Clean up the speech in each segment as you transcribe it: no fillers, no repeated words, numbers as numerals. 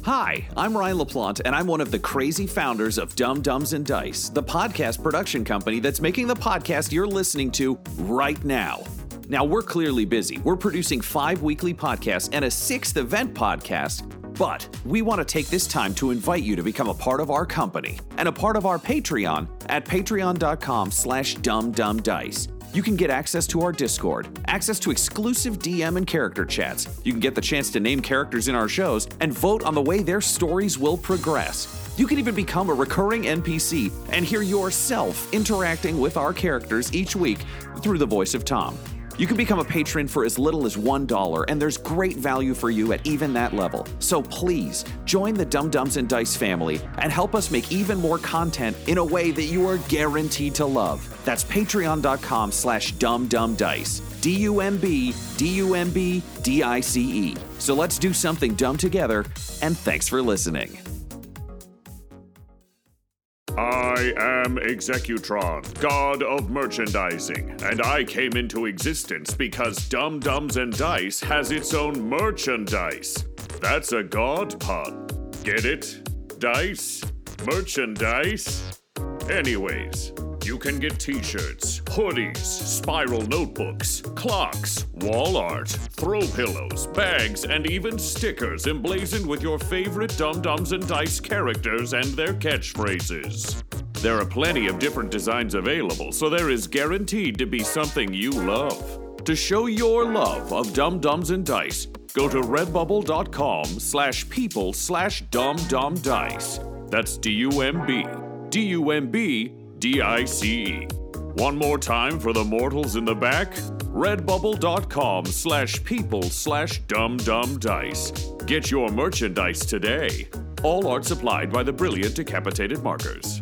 Hi, I'm Ryan LaPlante, and I'm one of the crazy founders of Dumb Dumbs and Dice, the podcast production company that's making the podcast you're listening to right now. Now, we're clearly busy. We're producing 5 weekly podcasts and a 6th event podcast, but we want to take this time to invite you to become a part of our company and a part of our Patreon at patreon.com/dumbdumbdice. You can get access to our Discord, access to exclusive DM and character chats. You can get the chance to name characters in our shows and vote on the way their stories will progress. You can even become a recurring NPC and hear yourself interacting with our characters each week through the voice of Tom. You can become a patron for as little as $1, and there's great value for you at even that level. So please, join the Dumb Dumbs and Dice family and help us make even more content in a way that you are guaranteed to love. That's patreon.com/dumbdumbdice. DUMBDICE. So let's do something dumb together, and thanks for listening. I am Executron, god of merchandising, and I came into existence because Dumb Dumbs and Dice has its own merchandise. That's a god pun. Get it? Dice? Merchandise? Anyways, you can get t-shirts, hoodies, spiral notebooks, clocks, wall art, throw pillows, bags, and even stickers emblazoned with your favorite Dumb Dumbs and Dice characters and their catchphrases. There are plenty of different designs available, so there is guaranteed to be something you love. To show your love of Dumb Dumbs and Dice, go to redbubble.com/people/dumbdumbdice. That's DUMBDICE. One more time for the mortals in the back. Redbubble.com/people/dumbdumbdice. Get your merchandise today. All art supplied by the brilliant Decapitated Markers.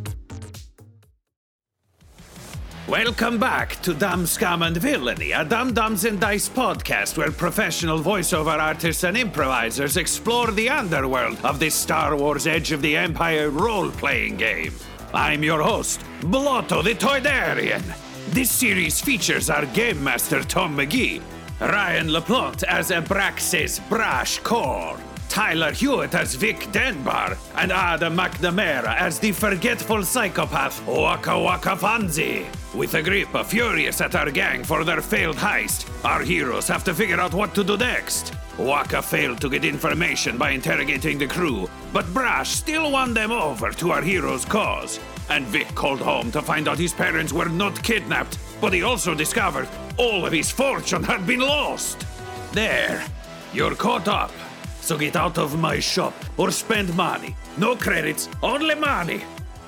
Welcome back to Dumb Scum and Villainy, a Dumb Dumbs and Dice podcast where professional voiceover artists and improvisers explore the underworld of this Star Wars Edge of the Empire role-playing game. I'm your host, Blotto the Toydarian. This series features our Game Master Tom McGee, Ryan LaPlante as Abraxas Brash Core, Tyler Hewitt as Vic Denbar, and Adam McNamara as the forgetful psychopath Waka Waka Fonzie. With Agrippa furious at our gang for their failed heist, our heroes have to figure out what to do next. Waka failed to get information by interrogating the crew, but Brash still won them over to our hero's cause. And Vic called home to find out his parents were not kidnapped, but he also discovered all of his fortune had been lost. There, you're caught up. So get out of my shop or spend money. No credits, only money.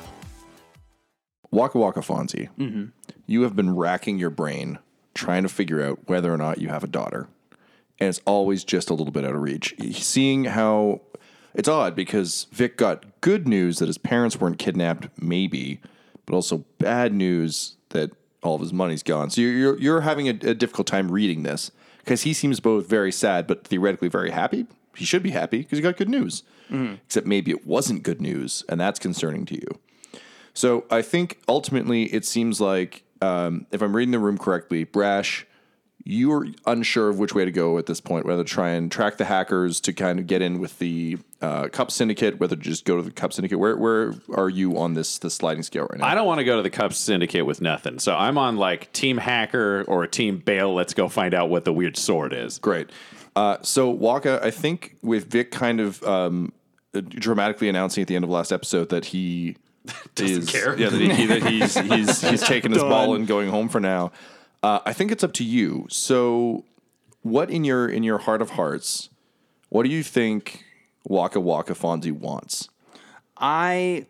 Waka Waka Fonzie, you have been racking your brain trying to figure out whether or not you have a daughter. And it's always just a little bit out of reach. Seeing how it's odd because Vic got good news that his parents weren't kidnapped, maybe, but also bad news that all of his money's gone. So you're having a difficult time reading this because he seems both very sad but theoretically very happy. He should be happy because he got good news. Except maybe it wasn't good news, and that's concerning to you. So I think ultimately it seems like, if I'm reading the room correctly, Brash, you're unsure of which way to go at this point, whether to try and track the hackers to kind of get in with the Cup Syndicate, whether to just go to the Cup Syndicate. Where are you on this sliding scale right now? I don't want to go to the Cup Syndicate with nothing. So I'm on like Team Hacker or Team Bale. Let's go find out what the weird sword is. Great. So Waka, I think with Vic kind of dramatically announcing at the end of last episode that he doesn't care. Yeah, that he's taking his ball and going home for now. I think it's up to you. So, what in your heart of hearts, what do you think Waka Waka Fonzie wants? I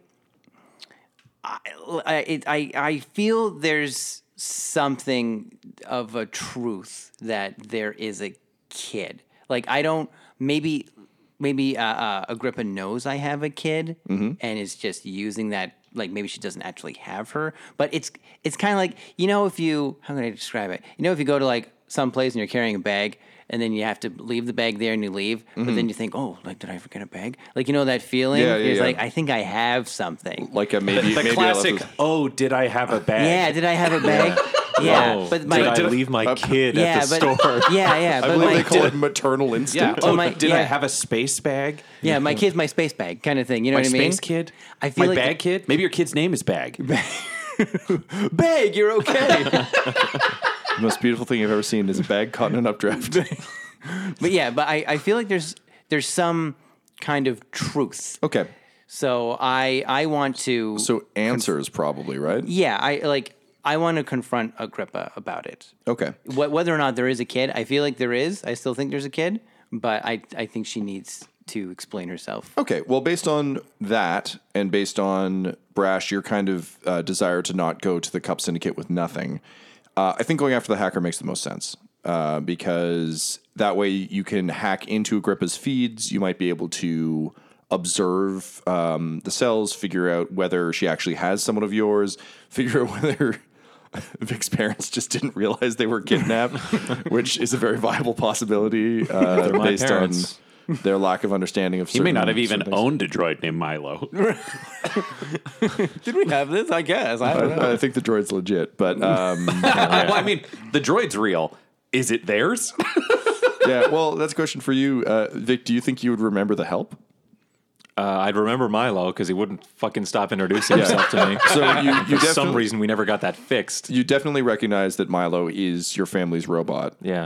feel there's something of a truth that there is a kid. Like maybe Agrippa knows I have a kid and is just using that. Like maybe she doesn't actually have her, but it's kind of like, how can I describe it? If you go to like some place and you're carrying a bag and then you have to leave the bag there and you leave, but then you think, oh, like, did I forget a bag? Like, that feeling? It's like, I think I have something. Like maybe the classic, oh, did I have a bag? Yeah, did I have a bag? Yeah, Oh, but did I leave my kid yeah, at the but store? yeah, I but believe my, they call it maternal instinct. Oh, my- Did I yeah. have a space bag? yeah, my kid's my space bag kind of thing. You know My what I mean? space kid? I feel my like bag kid? Maybe your kid's name is Bag. bag. You're okay. The most beautiful thing I've ever seen is a bag caught in an updraft. But yeah, but I feel like there's some kind of truth. Okay. So I want to. So answers probably, right? Yeah, I want to confront Agrippa about it. Okay. Whether or not there is a kid, I feel like there is. I still think there's a kid, but I think she needs to explain herself. Okay. Well, based on that and based on Brash, your kind of desire to not go to the Cup Syndicate with nothing, I think going after the hacker makes the most sense because that way you can hack into Agrippa's feeds. You might be able to observe the cells, figure out whether she actually has someone of yours, figure out whether Vic's parents just didn't realize they were kidnapped, which is a very viable possibility my based parents. on their lack of understanding of He may not have even owned a droid named Milo. Did we have this? I guess. I don't know. I think the droid's legit, but Well, I mean, the droid's real. Is it theirs? yeah. Well, that's a question for you, Vic. Do you think you would remember the help? I'd remember Milo because he wouldn't fucking stop introducing himself to me. So you For some definitely reason, we never got that fixed. you definitely recognize that Milo is your family's robot. Yeah.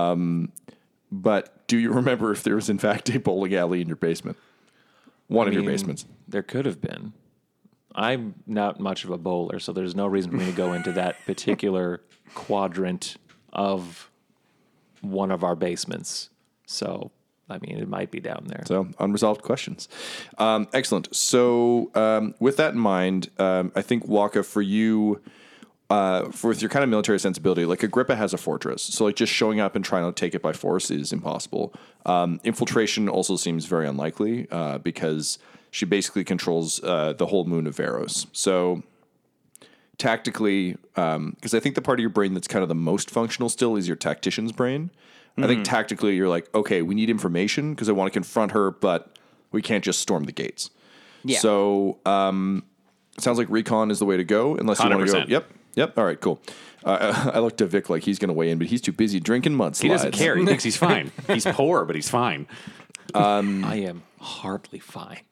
But do you remember if there was in fact a bowling alley in your basement? One of your mean, basements. There could have been. I'm not much of a bowler, so there's no reason for me to go into that particular quadrant of one of our basements. So, I mean, it might be down there. So unresolved questions. Excellent. So with that in mind, I think Waka, for you, with your kind of military sensibility, like Agrippa has a fortress, so like just showing up and trying to take it by force is impossible. Infiltration also seems very unlikely because she basically controls the whole moon of Varos. So tactically, because I think the part of your brain that's kind of the most functional still is your tactician's brain. I think tactically you're like, okay, we need information because I want to confront her, but we can't just storm the gates. Yeah. So it sounds like recon is the way to go, unless you want to go. 100%. Yep. All right, cool. I looked at Vic like he's going to weigh in, but he's too busy drinking mudslides. He doesn't care. He thinks he's fine. He's poor, but he's fine. I am hardly fine.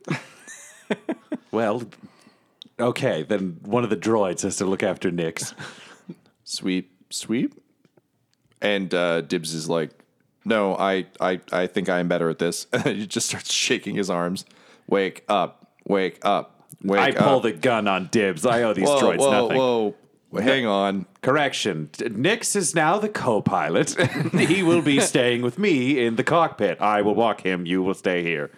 Well, okay, then one of the droids has to look after Nix. Sweep. And Dibs is like, no, I think I am better at this. And he just starts shaking his arms. Wake up. I pull the gun on Dibs. I owe these droids nothing. Whoa. Hang on. Correction. Nix is now the co-pilot. He will be staying with me in the cockpit. I will walk him. You will stay here.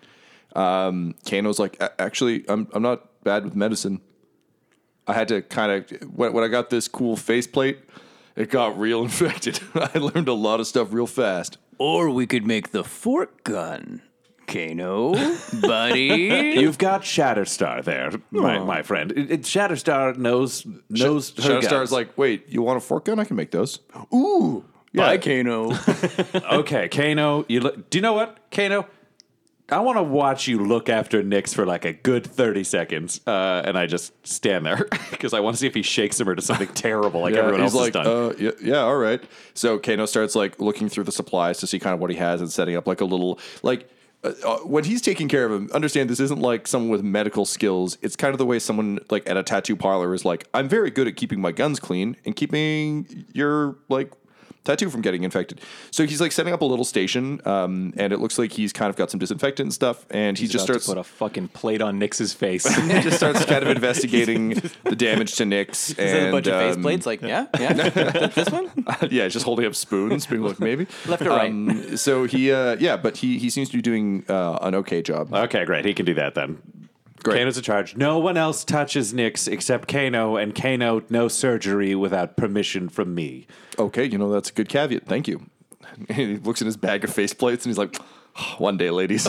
Kano's like, actually, I'm not bad with medicine. I had to kind of, when I got this cool faceplate, it got real infected. I learned a lot of stuff real fast. Or we could make the fork gun. Kano, buddy. You've got Shatterstar there, my friend. Shatterstar knows her Shatterstar's guns. like, wait, you want a fork gun? I can make those. Ooh. Yeah. Bye, Kano. Okay, Kano. Do you know what, Kano? I want to watch you look after Nix for like a good 30 seconds, and I just stand there because I want to see if he shakes him or does something terrible like everyone else he's has like, done. yeah, all right. So Kano starts like looking through the supplies to see kind of what he has and setting up like a little like. When he's taking care of him, understand this isn't like someone with medical skills. It's kind of the way someone like at a tattoo parlor is like, I'm very good at keeping my guns clean and keeping your like tattoo from getting infected. So he's like setting up a little station, and it looks like he's kind of got some disinfectant and stuff. And he just About to starts put a fucking plate on Nix's face. he just starts kind of investigating the damage to Nix. Is that a bunch of face plates? Like, yeah. This one? Yeah, just holding up spoons, being like maybe Left or right? So he, but he seems to be doing an okay job. Okay, great. He can do that then. Great. Kano's in charge. No one else touches Nix except Kano, and Kano, no surgery without permission from me. Okay, that's a good caveat. Thank you. He looks in his bag of faceplates and he's like, one day, ladies.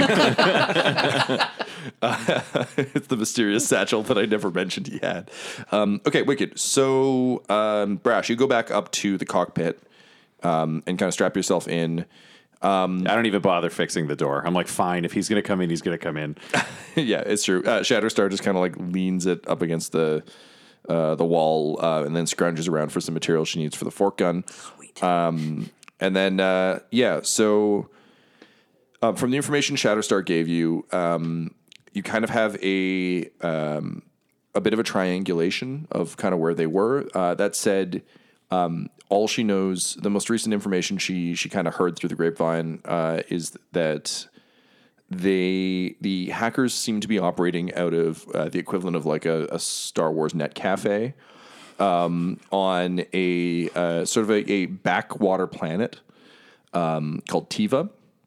It's the mysterious satchel that I never mentioned he had. Okay, wicked. So, Brash, you go back up to the cockpit and kind of strap yourself in. I don't even bother fixing the door. I'm like, fine. If he's going to come in, he's going to come in. Yeah, it's true. Shatterstar just kind of like leans it up against the the wall, and then scrounges around for some material she needs for the fork gun. Sweet. And then so from the information Shatterstar gave you, you kind of have a bit of a triangulation of kind of where they were. That said, all she knows, the most recent information she kind of heard through the grapevine, is that the hackers seem to be operating out of the equivalent of like a Star Wars net cafe on a sort of a backwater planet called Tiva.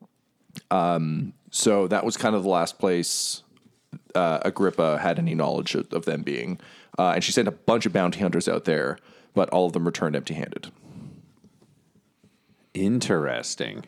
So that was kind of the last place Agrippa had any knowledge of them being. And she sent a bunch of bounty hunters out there, but all of them returned empty-handed. Interesting.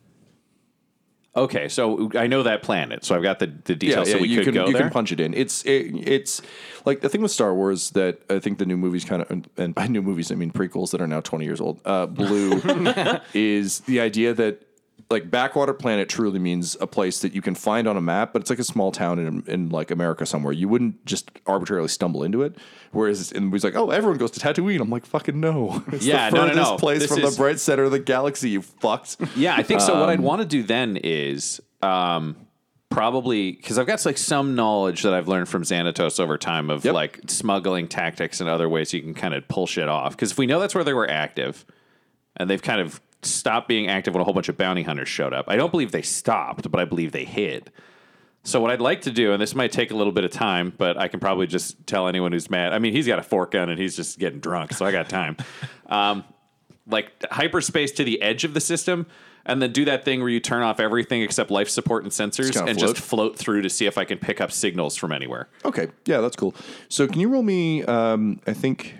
Okay, so I know that planet, so I've got the details. So you could go there. You can punch it in. It's like the thing with Star Wars that I think the new movies kind of, and by new movies I mean prequels that are now 20 years old, blew is the idea that like backwater planet truly means a place that you can find on a map, but it's like a small town in like America somewhere. You wouldn't just arbitrarily stumble into it. Whereas in movies like, oh, everyone goes to Tatooine. I'm like, fucking no. It's the furthest place this from the bright center of the galaxy, you fucked. Yeah, I think so. What I'd want to do then is probably, because I've got like some knowledge that I've learned from Xanatos over time of like smuggling tactics and other ways you can kind of pull shit off. Because if we know that's where they were active, and they've kind of stopped being active when a whole bunch of bounty hunters showed up. I don't believe they stopped, but I believe they hid. So what I'd like to do, and this might take a little bit of time, but I can probably just tell anyone who's mad. I mean, he's got a fork gun and he's just getting drunk, so I got time. Like hyperspace to the edge of the system, and then do that thing where you turn off everything except life support and sensors and just float through to see if I can pick up signals from anywhere. Okay, yeah, that's cool. So can you roll me, I think,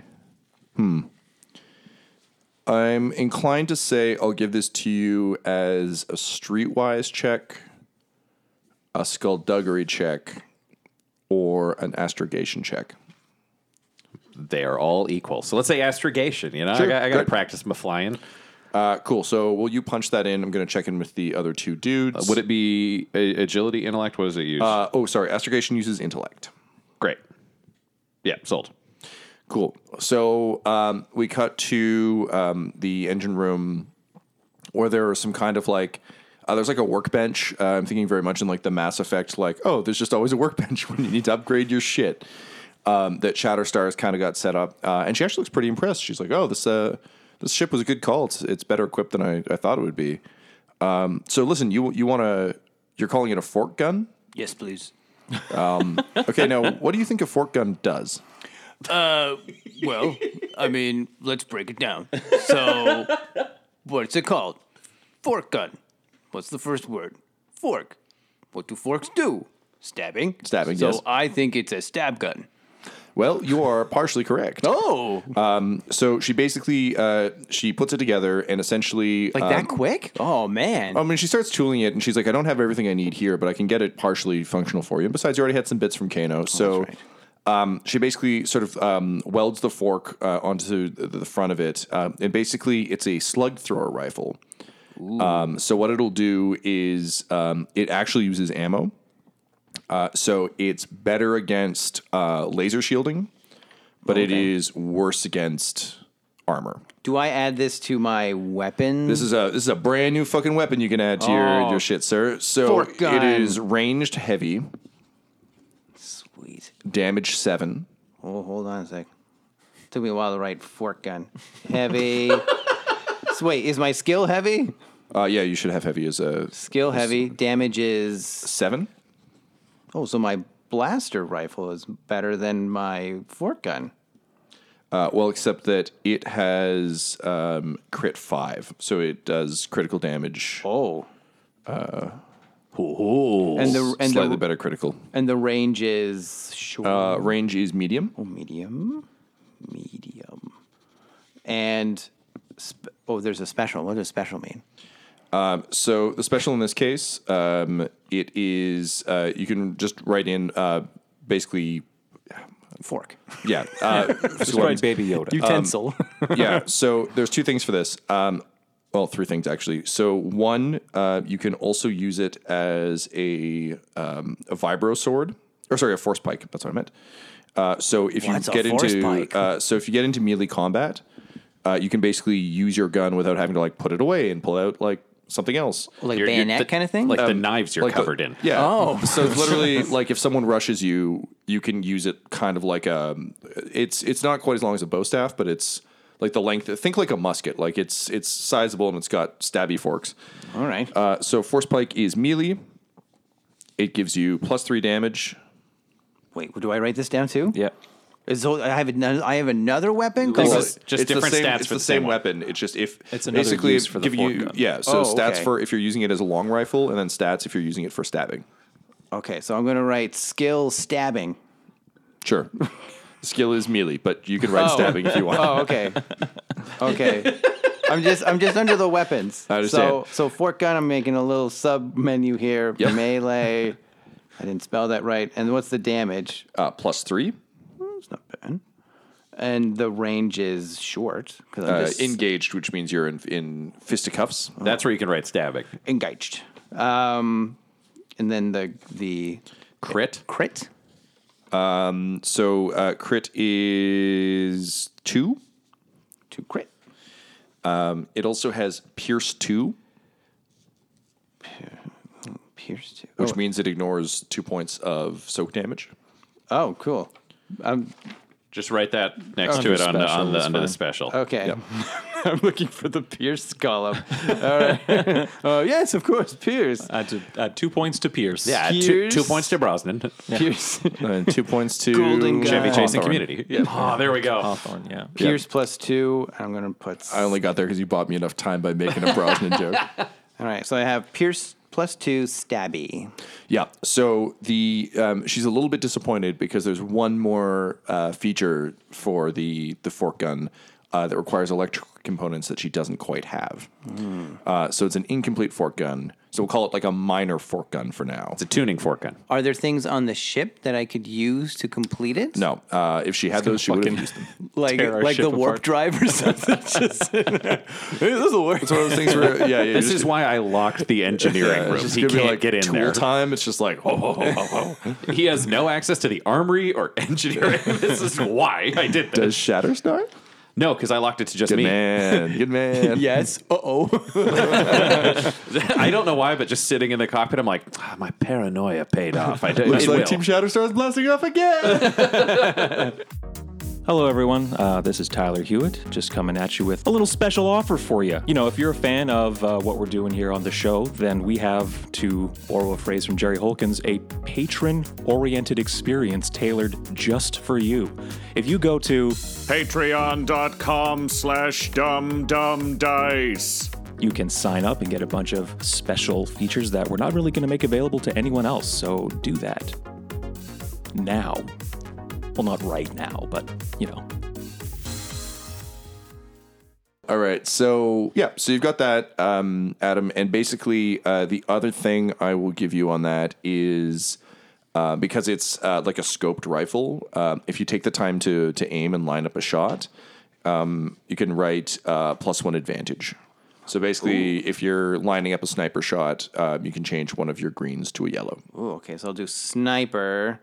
I'm inclined to say I'll give this to you as a streetwise check, a skullduggery check, or an astrogation check. They are all equal. So let's say astrogation. You know, Sure, I got to good. practice my flying. Cool. So will you punch that in? I'm going to check in with the other two dudes. Would it be agility, intellect? What does it use? Astrogation uses intellect. Great. Yeah, sold. Cool. So we cut to the engine room where there are some kind of like, there's like a workbench. I'm thinking very much in like the Mass Effect, like, oh, there's just always a workbench when you need to upgrade your shit. That Shatterstar has kind of got set up. And she actually looks pretty impressed. She's like, oh, this ship was a good call. It's better equipped than I thought it would be. So listen, you're calling it a fork gun? Yes, please. Okay, now what do you think a fork gun does? Well, I mean, let's break it down. So, what's it called? Fork gun. What's the first word? Fork. What do forks do? Stabbing. Stabbing, so yes. I think it's a stab gun. Well, you are partially correct. Oh, So she basically she puts it together and essentially like that quick? Oh man. I mean, she starts tooling it and she's like, I don't have everything I need here, but I can get it partially functional for you. And besides, you already had some bits from Kano, so. That's right. She basically sort of welds the fork onto the front of it, and basically it's a slug thrower rifle. So what it'll do is it actually uses ammo. So it's better against laser shielding, but it is worse against armor. Do I add this to my weapon? This is a brand new fucking weapon you can add to your shit, sir. So Fork gun. it is ranged heavy, Sweet. damage 7. Oh, hold on a sec. Took me a while to write fork gun. Heavy. So wait, is my skill heavy? Yeah, you should have heavy as a Skill heavy. Damage is 7. Oh, so my blaster rifle is better than my fork gun. Well, except that it has crit 5, so it does critical damage. Oh. Ooh. And Slightly better critical. And the range is short. Range is medium. Medium. And there's a special. What does special mean? So the special in this case, it is you can just write in basically Fork. yeah. Just write Baby Yoda. Utensil. Yeah. So there's 2 things for this. Well, 3 things actually. So one, you can also use it as a vibro sword, or sorry, a force pike. That's what I meant. So if you What's a get force into pike? so if you get into melee combat, you can basically use your gun without having to like put it away and pull out like something else. Like You're- bayonet the- kind of thing? Like the knives you're Like covered in. Yeah. Oh. So it's literally like if someone rushes you, you can use it kind of like a. It's not quite as long as a bow staff, but it's like the length. Think like a musket. Like it's sizable and it's got stabby forks. All right. So force pike is melee. It gives you +3 damage. Wait, do I write this down too? Yeah. I have another weapon? This Well, is just it's the different same- stats It's for the the same same one. weapon. It's just if It's another basically use for the give fork you gun. So Oh, stats okay. for if you're using it as a long rifle, and then stats if you're using it for stabbing. Okay, so I'm going to write skill stabbing. Sure. Skill is melee, but you can write stabbing if you want. Oh, okay. Okay. I'm just under the weapons. I understand. So fork gun, I'm making a little sub menu here. Yep. Melee. I didn't spell that right. And what's the damage? +3. It's not bad. And the range is short because I'm just Engaged, which means you're in fisticuffs. That's where you can write stabbing. engaged. And then the Crit. crit. So crit is 2. To crit. It also has Pierce 2, Pierce two. which means it ignores 2 points of soak damage. Oh, cool. Just write that next to it Under special is under the fine. special. Okay. Yep. I'm looking for the Pierce column. All right. Yes, of course, Pierce. Add 2 points to Pierce. Yeah, Pierce. 2 points to Brosnan. Pierce. And 2 points to Golden Chevy Guy. Chasing Hawthorne. Community. Oh, there we go. Hawthorne, yeah. Pierce +2. I'm going to put. I only got there because you bought me enough time by making a Brosnan joke. All right. So I have Pierce +2 stabby. Yeah. So the she's a little bit disappointed because there's one more feature for the fork gun that requires electrical components that she doesn't quite have. So it's an incomplete fork gun. So we'll call it like a minor fork gun for now. It's a tuning fork gun. Are there things on the ship that I could use to complete it? No, if she had those, she would have used them. Like tear our the ship warp apart. drive or something. Just hey, this will work. It's one of those things where, This is why I locked the engineering room. it's just He gonna can't be like get in tool there. time. It's just like, He has no access to the armory or engineering. This is why I did does this. Shatterstar? No, because I locked it to just Good me. man, good man. Yes. Uh-oh. I don't know why, but just sitting in the cockpit, I'm like, my paranoia paid off. I did. Looks it like will. Team Shatterstar is blasting off again. Hello, everyone. This is Tyler Hewitt, just coming at you with a little special offer for you. You know, if you're a fan of what we're doing here on the show, then we have, to borrow a phrase from Jerry Holkins, a patron-oriented experience tailored just for you. If you go to Patreon.com/dumdumdice. you can sign up and get a bunch of special features that we're not really going to make available to anyone else. So do that now. Well, not right now, but, you know. All right, so so you've got that, Adam, and basically the other thing I will give you on that is because it's like a scoped rifle. If you take the time to aim and line up a shot, you can write +1 advantage. So basically, if you're lining up a sniper shot, you can change one of your greens to a yellow. Ooh, okay, so I'll do sniper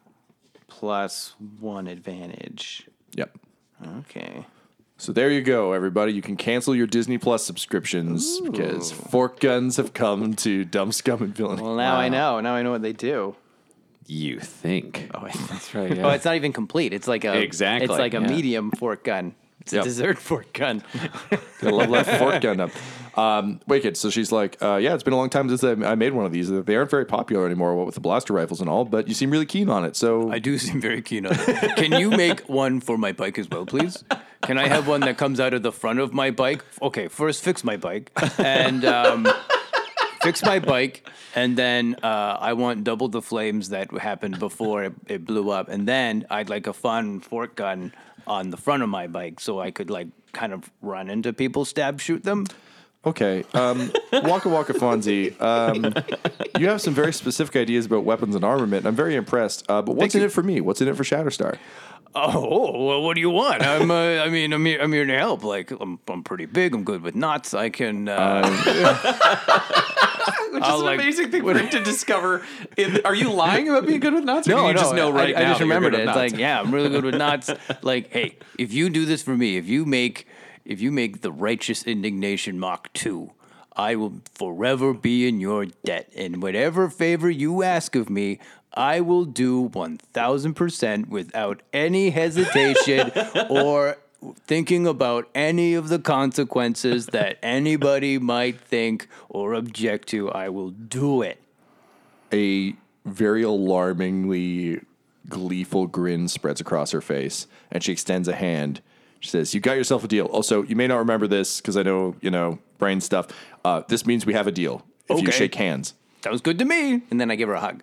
+1 advantage. Yep. Okay. So there you go, everybody. You can cancel your Disney Plus subscriptions because fork guns have come to Dumb Scum and Villainy. Well, now I know. Now I know what they do. You think. Oh, That's right, oh, it's not even complete. It's like a Exactly, It's like a yeah. medium fork gun. It's a Yep. dessert fork gun. I love that fork gun up. Wicked. So she's like, yeah, it's been a long time since I made one of these. They aren't very popular anymore, what with the blaster rifles and all, but you seem really keen on it. So I do seem very keen on it. Can you make one for my bike as well, please? Can I have one that comes out of the front of my bike? Okay, first fix my bike and fix my bike, and then I want double the flames that happened before it blew up, and then I'd like a fun fork gun on the front of my bike so I could like kind of run into people, stab, shoot them. okay, Waka Waka Fonzie, you have some very specific ideas about weapons and armament. And I'm very impressed. But what's in it for me? What's in it for Shatterstar? Oh, well, what do you want? I'm here to help. Like, I'm pretty big. I'm good with knots. I can. Which is an amazing thing for him to discover. Are you lying about being good with knots? Or do you just know right now? I just that you're remembered good it. with It's knots? like, yeah, I'm really good with knots. Like, hey, if you do this for me, if you make the righteous indignation Mach 2, I will forever be in your debt. And whatever favor you ask of me, I will do 1,000% without any hesitation or thinking about any of the consequences that anybody might think or object to. I will do it. A very alarmingly gleeful grin spreads across her face, and she extends a hand. She says, "You got yourself a deal. Also, you may not remember this because I know, brain stuff. This means we have a deal if you Okay. shake hands." Sounds good to me. And then I give her a hug.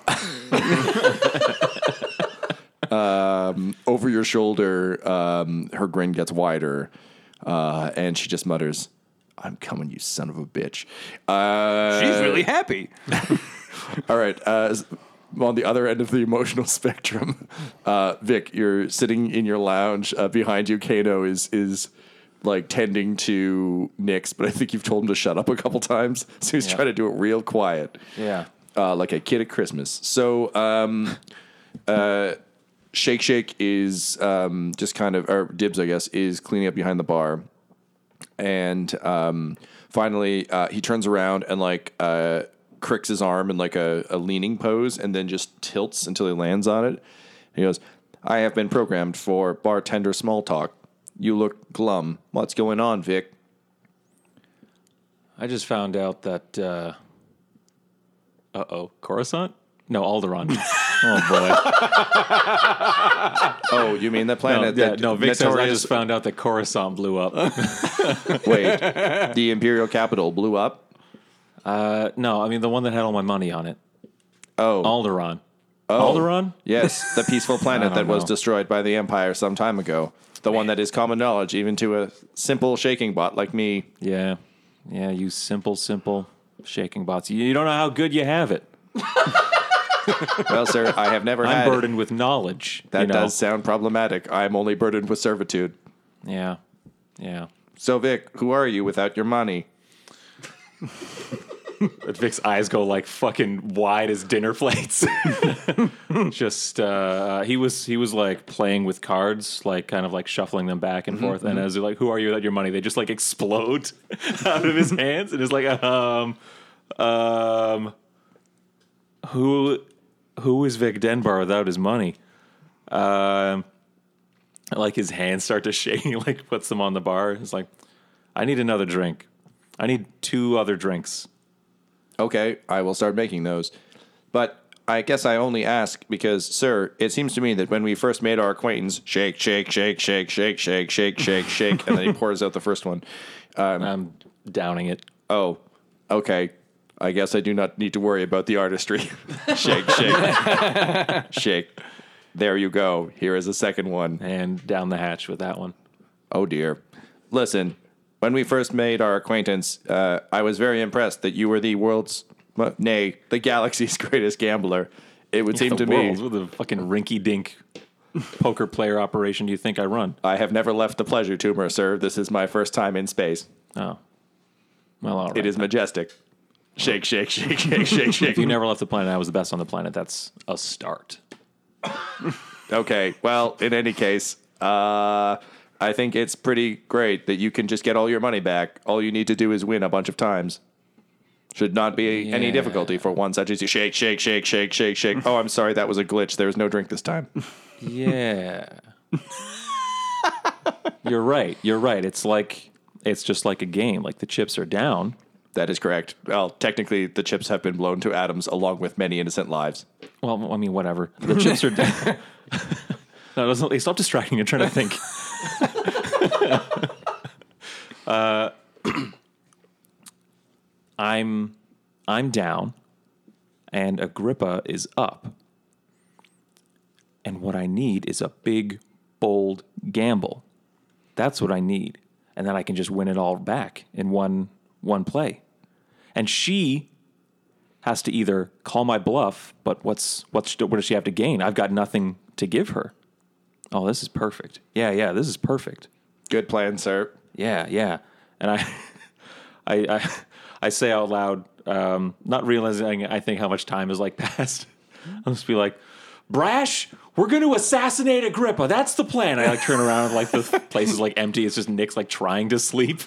Over your shoulder, her grin gets wider, and she just mutters, "I'm coming, you son of a bitch." She's really happy. All right. On the other end of the emotional spectrum, Vic, you're sitting in your lounge. Behind you, Kano is like tending to Nyx, but I think you've told him to shut up a couple times, so he's trying to do it real quiet. Yeah. Like a kid at Christmas. So, Shake Shake is just kind of, or Dibs, I guess, is cleaning up behind the bar. And finally, he turns around and cricks his arm in like a leaning pose and then just tilts until he lands on it. And he goes, "I have been programmed for bartender small talk. You look glum. What's going on, Vic?" I just found out that. Coruscant? No, Alderaan. Oh boy. Oh, you mean the planet that Vic says I notorious... just found out that Coruscant blew up. Wait, the Imperial capital blew up? No, I mean the one that had all my money on it. Oh. Alderaan. Oh. Alderaan? Yes, the peaceful planet that was know. destroyed by the Empire some time ago. The one that is common knowledge even to a simple shaking bot like me. Yeah. Yeah, you simple shaking bots. You don't know how good you have it. Well, sir, I have never I'm had... burdened with knowledge. That you know? does sound problematic. I'm only burdened with servitude. Yeah. Yeah. So, Vic, who are you without your money? Vic's eyes go like fucking wide as dinner plates. Just he was like playing with cards, like kind of like shuffling them back and forth. And as they're like, "Who are you without your money?" They just like explode out of his hands, and it's like, who is Vic Denbar without his money? Like his hands start to shake. He like puts them on the bar. It's like, I need another drink. I need 2 other drinks. Okay, I will start making those. But I guess I only ask because, sir, it seems to me that when we first made our acquaintance, shake, shake, shake, shake, shake, shake, shake, shake, shake, and then he pours out the first one. I'm downing it. Oh, okay. I guess I do not need to worry about the artistry. Shake, shake, shake. There you go. Here is a second one. And down the hatch with that one. Oh, dear. Listen, when we first made our acquaintance, I was very impressed that you were the world's, nay, the galaxy's greatest gambler. It would seem to me. With a fucking rinky-dink poker player operation do you think I run? I have never left the pleasure tumor, sir. This is my first time in space. Oh. Well, all right. It is majestic. Shake, shake, shake, shake, shake, shake. If you never left the planet, I was the best on the planet. That's a start. Okay, well, in any case, I think it's pretty great that you can just get all your money back. All you need to do is win a bunch of times. Should not be any difficulty for one such as you. Shake, shake, shake, shake, shake, shake. Oh, I'm sorry, that was a glitch. There was no drink this time. Yeah. You're right. It's just like a game. Like the chips are down. That is correct. Well, technically, the chips have been blown to atoms along with many innocent lives. Well, I mean, whatever. The chips are down. No, stop distracting. You're trying to think. I'm down, and Agrippa is up. And what I need is a big, bold gamble. That's what I need. And then I can just win it all back in one play. And she has to either call my bluff, but what does she have to gain? I've got nothing to give her. Oh, this is perfect. Yeah, this is perfect. Good plan, sir. Yeah. And I say out loud, not realizing, I think, how much time has like passed. I'll just be like, Brash, we're going to assassinate Agrippa. That's the plan. I like turn around and like the place is like empty. It's just Nick's like trying to sleep.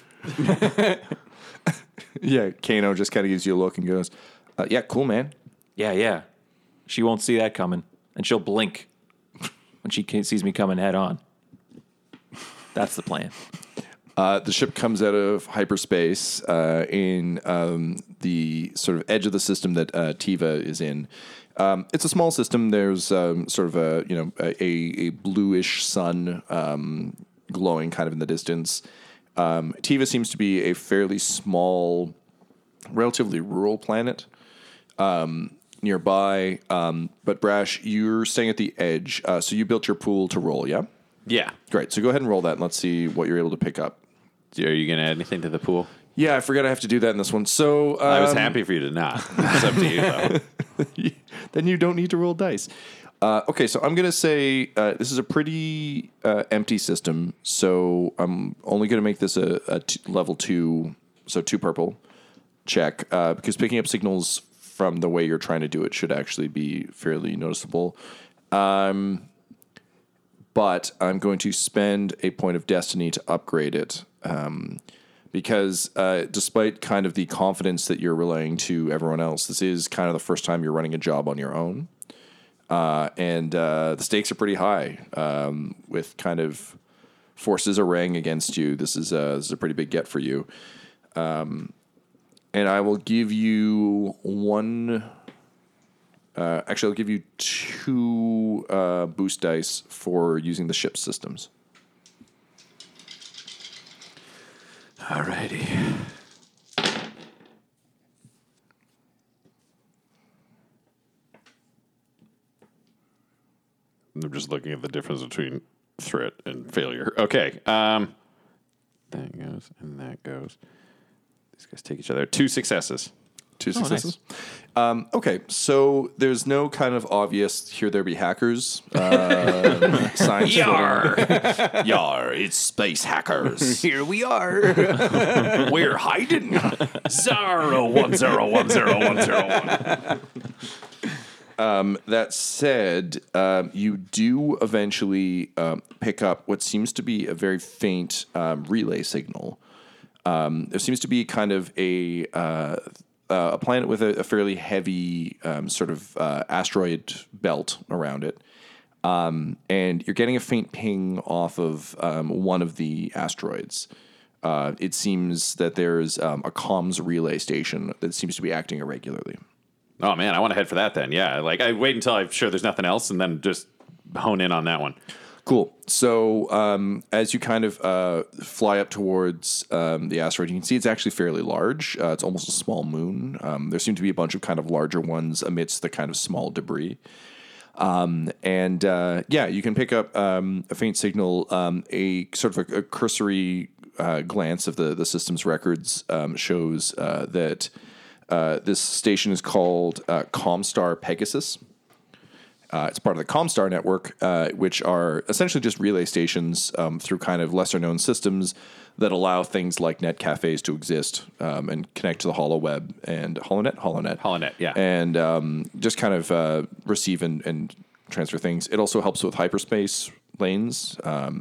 Yeah, Kano just kind of gives you a look and goes, yeah, cool, man. Yeah. She won't see that coming, and she'll blink when she sees me coming head on. That's the plan. The ship comes out of hyperspace in the sort of edge of the system that Tiva is in. It's a small system. There's sort of a bluish sun glowing kind of in the distance. Tiva seems to be a fairly small, relatively rural planet nearby. But Brash, you're staying at the edge, so you built your pool to roll, yeah? Yeah. Great. So go ahead and roll that, and let's see what you're able to pick up. Are you going to add anything to the pool? Yeah, I forgot I have to do that in this one. So I was happy for you to not. It's up to you, though. Then you don't need to roll dice. Okay, so I'm going to say this is a pretty empty system, so I'm only going to make this a level 2, so 2 purple check, because picking up signals from the way you're trying to do it should actually be fairly noticeable. But I'm going to spend a point of destiny to upgrade it, because despite kind of the confidence that you're relaying to everyone else, this is kind of the first time you're running a job on your own. And the stakes are pretty high, with kind of forces arraying against you. This is a pretty big get for you. And I will give you one. Actually, I'll give you 2 boost dice for using the ship systems. Alrighty. I'm just looking at the difference between threat and failure. Okay. That goes and that goes. These guys take each other. 2 successes. 2 successes. Nice. Okay, so there's no kind of obvious "here there be hackers" signs. Yar! Yar, it's space hackers. Here we are. We're hiding. 010101010. That said, you do eventually pick up what seems to be a very faint relay signal. There seems to be kind of a planet with a fairly heavy sort of asteroid belt around it. And you're getting a faint ping off of one of the asteroids. It seems that there's a comms relay station that seems to be acting irregularly. Oh, man, I want to head for that then. Yeah, like I wait until I'm sure there's nothing else and then just hone in on that one. Cool. So as you kind of fly up towards the asteroid, you can see it's actually fairly large. It's almost a small moon. There seem to be a bunch of kind of larger ones amidst the kind of small debris. You can pick up a faint signal. A sort of a cursory glance of the system's records shows that this station is called Comstar Pegasus. It's part of the Comstar network, which are essentially just relay stations through kind of lesser-known systems that allow things like net cafes to exist and connect to the HoloWeb and HoloNet, yeah. And just kind of receive and transfer things. It also helps with hyperspace lanes.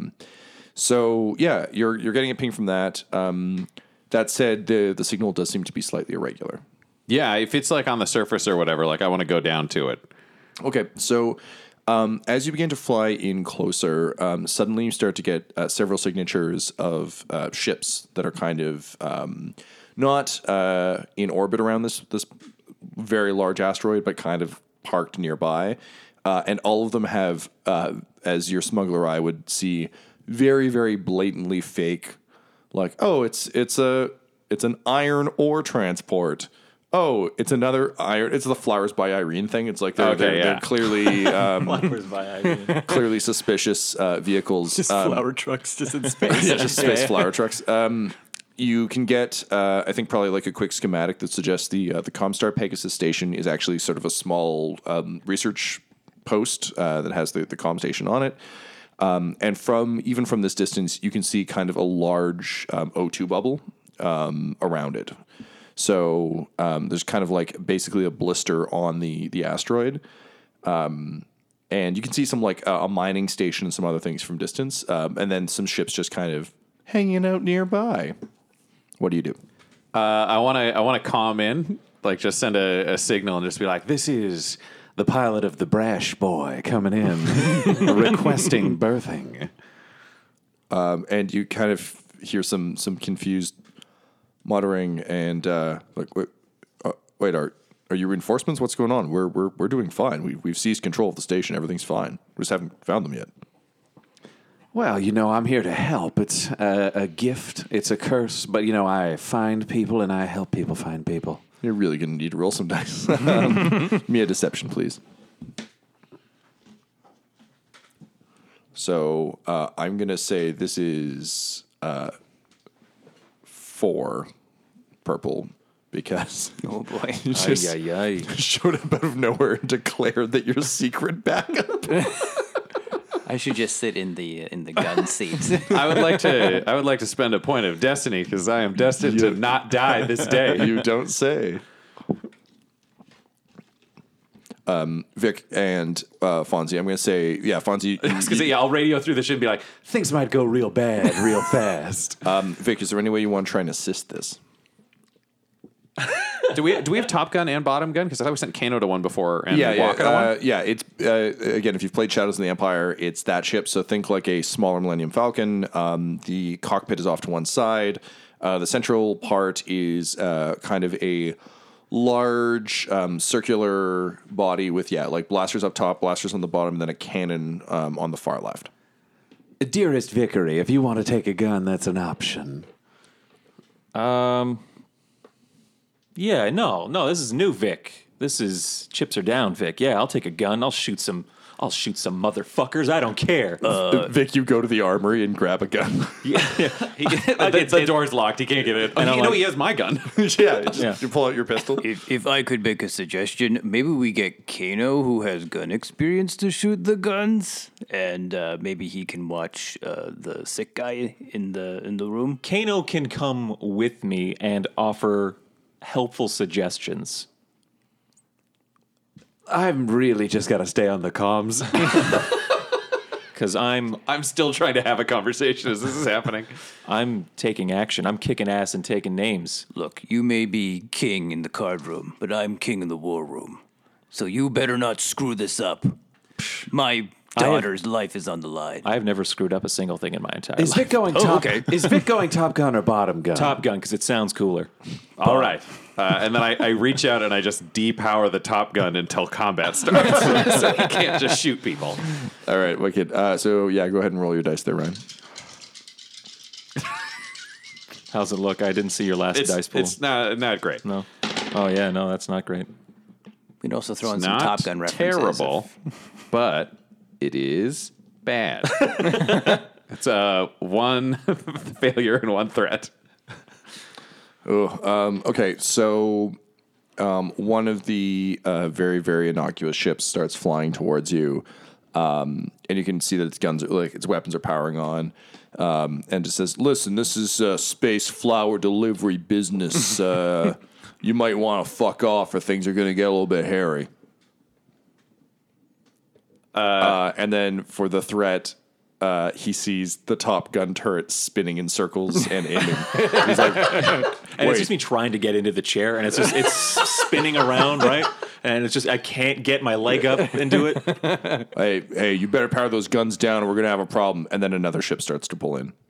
You're getting a ping from that. That said, the signal does seem to be slightly irregular. Yeah, if it's like on the surface or whatever, like I want to go down to it. Okay, so as you begin to fly in closer, suddenly you start to get several signatures of ships that are kind of not in orbit around this very large asteroid, but kind of parked nearby. And all of them have, as your smuggler eye would see, very, very blatantly fake, like, oh, it's an iron ore transport. Oh, it's another iron. It's the Flowers by Irene thing. It's like they're clearly Flowers by Irene. clearly suspicious vehicles. Just flower trucks just in space. Yeah, just space flower trucks. You can get, I think, probably like a quick schematic that suggests the Comstar Pegasus station is actually sort of a small research post that has the comm station on it. And from this distance, you can see kind of a large O2 bubble around it. So there's kind of like basically a blister on the asteroid. And you can see some like a mining station and some other things from distance. And then some ships just kind of hanging out nearby. What do you do? I want to calm in, like just send a signal and just be like, "This is the pilot of the Brash Boy coming in, requesting berthing." And you kind of hear some confused muttering and like, wait, are you reinforcements? What's going on? We're doing fine. We've seized control of the station. Everything's fine. We just haven't found them yet. Well, I'm here to help. It's a gift. It's a curse. But, I find people and I help people find people. You're really going to need to roll some dice. Me a deception, please. So I'm going to say this is 4 purple because Oh boy. you just showed up out of nowhere and declared that you're secret backup. I should just sit in the gun seat. I would like to spend a point of destiny because I am destined to not die this day. You don't say. Vic and Fonzie, I'm going to say, Fonzie. I was gonna say, I'll radio through the shit and be like, things might go real bad real fast. Vic, is there any way you want to try and assist this? Do we have Top Gun and Bottom Gun? Because I thought we sent Kano to one before and Walker to one. It's again, if you've played Shadows of the Empire, it's that ship. So think like a smaller Millennium Falcon. The cockpit is off to one side. The central part is kind of a large circular body with like blasters up top, blasters on the bottom, and then a cannon on the far left. Dearest Vickery, if you want to take a gun, that's an option. Yeah, no, this is new Vic. This is chips are down, Vic. Yeah, I'll take a gun. I'll shoot some motherfuckers. I don't care. Vic, you go to the armory and grab a gun. The door's locked. He can't get it. And he has my gun. You pull out your pistol. If I could make a suggestion, maybe we get Kano, who has gun experience, to shoot the guns, and maybe he can watch the sick guy in the room. Kano can come with me and offer helpful suggestions. I'm really just got to stay on the comms. Because I'm still trying to have a conversation as this is happening. I'm taking action. I'm kicking ass and taking names. Look, you may be king in the card room, but I'm king in the war room. So you better not screw this up. My daughter's life is on the line. I've never screwed up a single thing in my entire Is life. Vic going Is Vic going Top Gun or Bottom Gun? Top Gun, because it sounds cooler. All right. And then I reach out and I just depower the Top Gun until combat starts. So he can't just shoot people. All right, wicked. So go ahead and roll your dice there, Ryan. How's it look? I didn't see your last dice pool. It's not great. No. Oh, yeah, no, that's not great. We can also throw in some Not Top Gun references. terrible, but it is bad. It's 1 failure and 1 threat. Okay, so one of the very, very innocuous ships starts flying towards you, and you can see that its weapons are powering on, and it says, "Listen, this is space flower delivery business. You might want to fuck off, or things are going to get a little bit hairy." And then for the threat, he sees the Top Gun turret spinning in circles and aiming. He's like, and it's just me trying to get into the chair, and it's spinning around, right? And it's just I can't get my leg up into it. Hey, you better power those guns down, or we're gonna have a problem. And then another ship starts to pull in.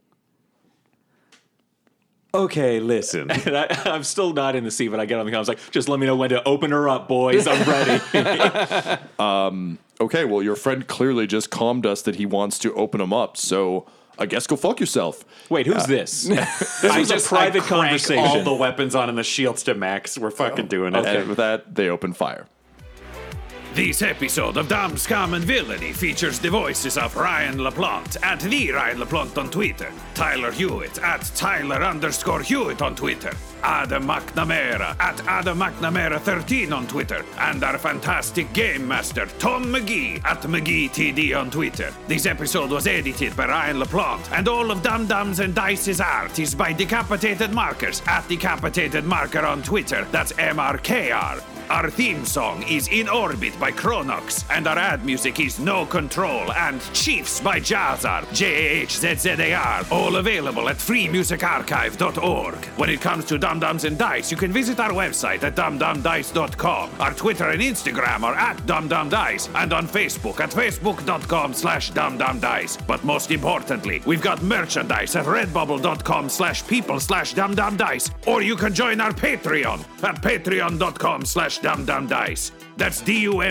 Okay, listen. And I'm still not in the seat, but I get on the comms like, just let me know when to open her up, boys. I'm ready. Okay, well, your friend clearly just calmed us that he wants to open them up, so I guess go fuck yourself. Wait, who's this? This was a private conversation. All the weapons on and the shields to max. We're fucking doing it. And with that, they open fire. This episode of Dumb Scum and Villainy features the voices of Ryan LaPlante at the Ryan LaPlante on Twitter, Tyler Hewitt at Tyler_Hewitt on Twitter, Adam McNamara at Adam McNamara 13 on Twitter, and our fantastic game master, Tom McGee at McGeeTD on Twitter. This episode was edited by Ryan LaPlante, and all of Dum Dums and Dice's art is by Decapitated Markers at Decapitated Marker on Twitter. That's MRKR. Our theme song is In Orbit by Chronox, and our ad music is No Control and Chiefs by Jazzar, Jahzzar, all available at freemusicarchive.org. When it comes to Dum Dums and Dice, you can visit our website at dumdumdice.com. Our Twitter and Instagram are at dumdumdice, and on Facebook at facebook.com/dumdumdice. But most importantly, we've got merchandise at redbubble.com/people/dumdumdice, or you can join our Patreon at patreon.com/dumdumdice. That's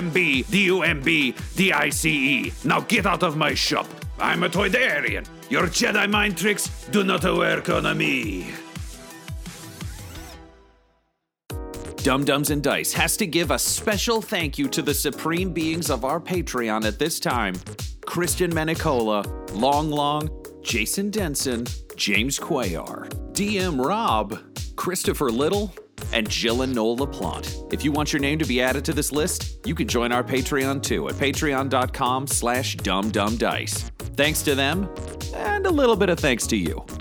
DUMBDICE. Now get out of my shop. I'm a Toydarian. Your Jedi mind tricks do not work on me. Dum Dums and Dice has to give a special thank you to the supreme beings of our Patreon at this time: Christian Menicola, Long, Jason Denson, James Cuellar, DM Rob, Christopher Little, and Jill and Noel LaPlante. If you want your name to be added to this list, you can join our Patreon too at patreon.com/dumdumdice. Thanks to them, and a little bit of thanks to you.